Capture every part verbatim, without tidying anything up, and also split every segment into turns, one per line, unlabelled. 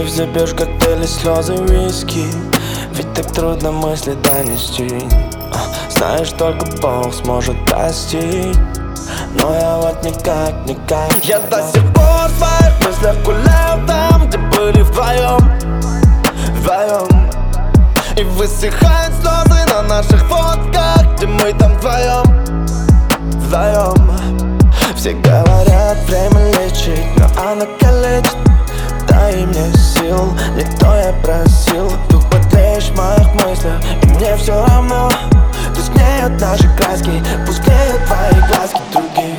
Ты все пьешь коктейли, слезы, виски. Ведь так трудно мысли донести. а, Знаешь, только Бог сможет простить. Но я вот никак, никак. Я до сих пор в своих мыслях гуляю там, где были вдвоем, вдвоем. И высыхают слезы на наших фотках, где мы там вдвоем, вдвоем. Все говорят, время лечить, но оно калечит. Дай мне сил, не то я просил. Тупо тлеешь в моих мыслях, и мне все равно. Тускнеют наши краски, пусть клеют твои глазки других.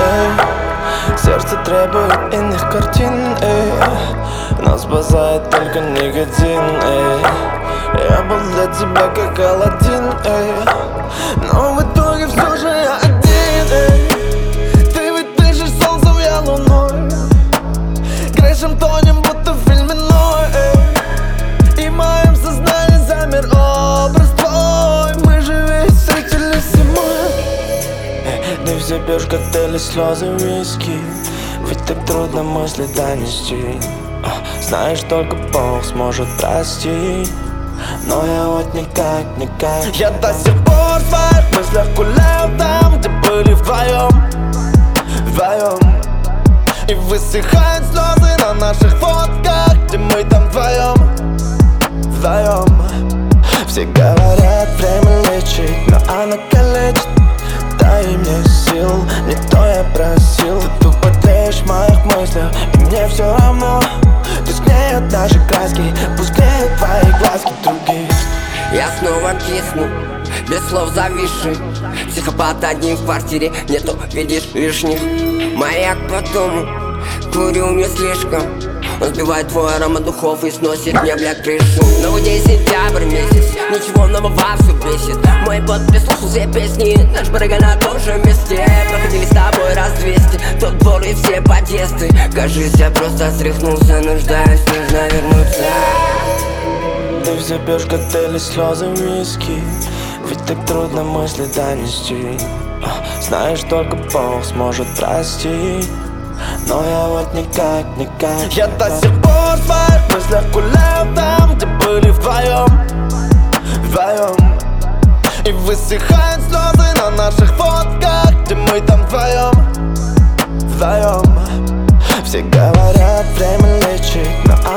Эй, сердце требует иных картин, эй, но спасает только никотин, эй. Я был для тебя как Аладдин, эй, но в итоге все же я один, эй. Ты ведь дышишь солнцем, я луной. Грешим, тонем, будто в фильме Ной, эй. И в моем сознании замер образ твой. Мы же ведь встретились зимой. Эй, ты все пьешь коктейли, слезы, виски. Ведь так трудно мысли донести. а, Знаешь, только Бог сможет простить. Но я вот никак, никак. Я до сих пор в своих мыслях гуляю там, где были вдвоем, вдвоем. И высыхают слезы на наших фотках, где мы там вдвоем, вдвоем. Все говорят, время лечить, но оно калечит. Дай мне сил, не то я просил. Ты тупо тлеешь в моих мыслях, и мне все равно. Тускнеют наши краски, пусть клеют твои глазки других.
Я снова кисну, без слов зависший. Психопат один в квартире, нету, видишь, лишних. Маяк по дому, курю не слишком. Он сбивает твой аромат духов и сносит мне, бля, крышу. Новый день, сентябрь месяц, ничего нового, все бесит. Мой бот прислушал все песни, наш барыга на том же месте. Проходили с тобой раз двести, тот двор и все подъезды. Кажись, я просто стряхнулся, нуждаюсь, нужно вернуться.
Ты все пьешь коктейли, слезы, виски. Ведь так трудно мысли донести. а, Знаешь, только Бог сможет простить. Но я вот никак, никак. Я до сих пор в своих мыслях гуляю там, где были вдвоем, вдвоем. И высыхают слезы на наших фотках, где мы там вдвоем, вдвоем. Все говорят, время лечить, но